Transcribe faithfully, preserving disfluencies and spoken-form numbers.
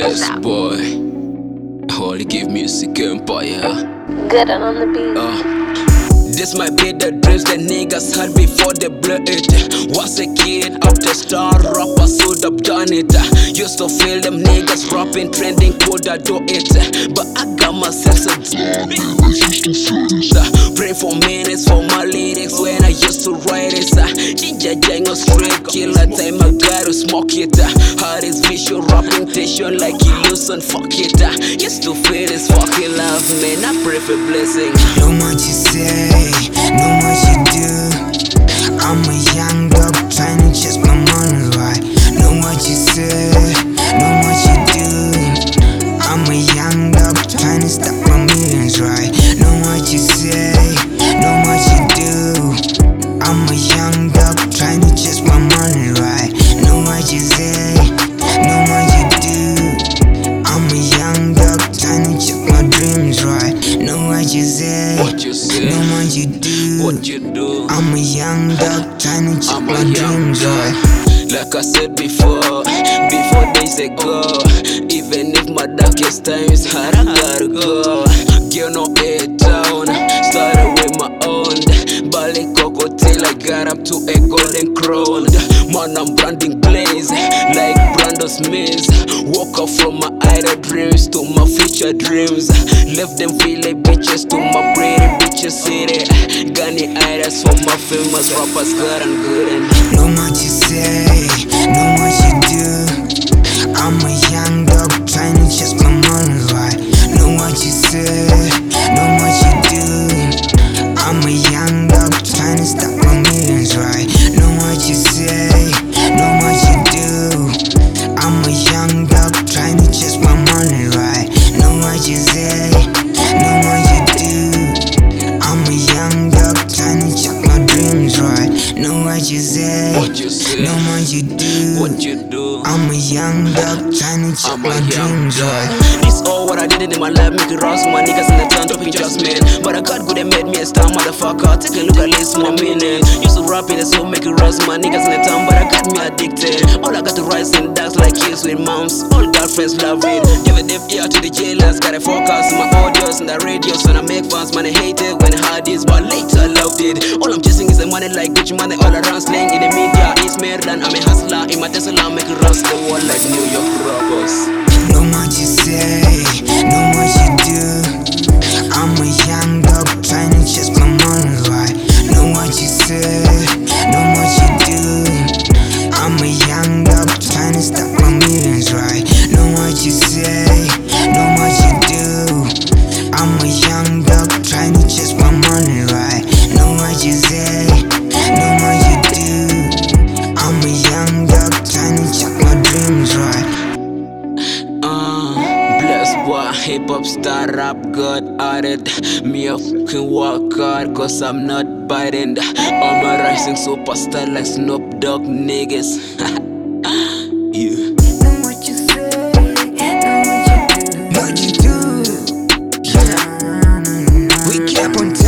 Blessed boy, Holy Give Music Empire. Good and on the beat. Uh. This might be the dreams that niggas had before they blew it. Was a kid out the star rapper, should have done it. Used to feel them niggas rapping, trending, could I do it? But I got myself so pray for minutes for my lyrics when I used to write it. Ginger gang or straight killer time I gotta smoke it. Hardest visual rapping tension like illusion, fuck it. Used to feel this fucking love, man. I pray for blessing. Know what you say, know what you do. I'm a young dog trying to chase my money right. Know what you say, know what you do. I'm a young dog trying to stop my millions right. Know what you say, know what you do. I'm a young dog trying to chase my money right. Know what you say, know what you do. I'm a young dog trying to chase my dreams right. Know what you say, What you say, know what you do. what you do. I'm a young dog trying to chase I'm my a young dreams dog. right. Like I said before, before days ago, even if my darkest times hard, I gotta go. Girl, no head down, started with my own. Bali Coco till I got up to a golden crown. Man, I'm branding blaze like Brando Smith. Woke up from my idle dreams to my future dreams. Left them feel like bitches to my pretty bitches city. Gunny idols for my famous rappers, good and good and Know what you say, know what you do. I'm a young dog trying to chase my money right. Know what you say, know what you do. I'm a young dog trying to stop my millions right. Know what you say, know what you do. I'm a young dog trying to chase my money right. Know what you say, know what you do. I'm a young dog trying to chase my dreams right. Know what you say, what you say, know what you do. what you do. I'm a young dog trying to chase I'm a my young dreams dog. right. This all what I did in my life, make it raw. So my niggas in the town dropping just man. But I got good and made me a star, motherfucker. Take a look at this, my meaning. Used to rap in the soul, make it raw. So my niggas in the town, but I got me addicted. All I got to rise and dance like kids with moms. All girlfriends love it. Give a deaf ear to the jailers. Got a focus on my audios and the radios. When I make fans, man, I hate it when hard is, but later I loved it. All I'm chasing is the money like Gucci money all around. Slang in the media, it's Maryland. I'm a hustler. In my Tesla, make it rust the world like New York rappers. Know what you say, know what you do. I'm a young dog trying to chase my money right. Know what you say, know what you do. I'm a young dog trying to stop my millions right. Know what you say, know what you do. I'm a young dog trying to chase my money right. Know what you say, know what you do. I'm a young dog trying to chase my dreams right. Boy, hip hop star, rap god at it. Me a fucking work hard, cause I'm not biting. I'm a rising superstar like Snoop Dogg niggas. Yeah. Know what you say, know what you do. What you do, yeah. We kept on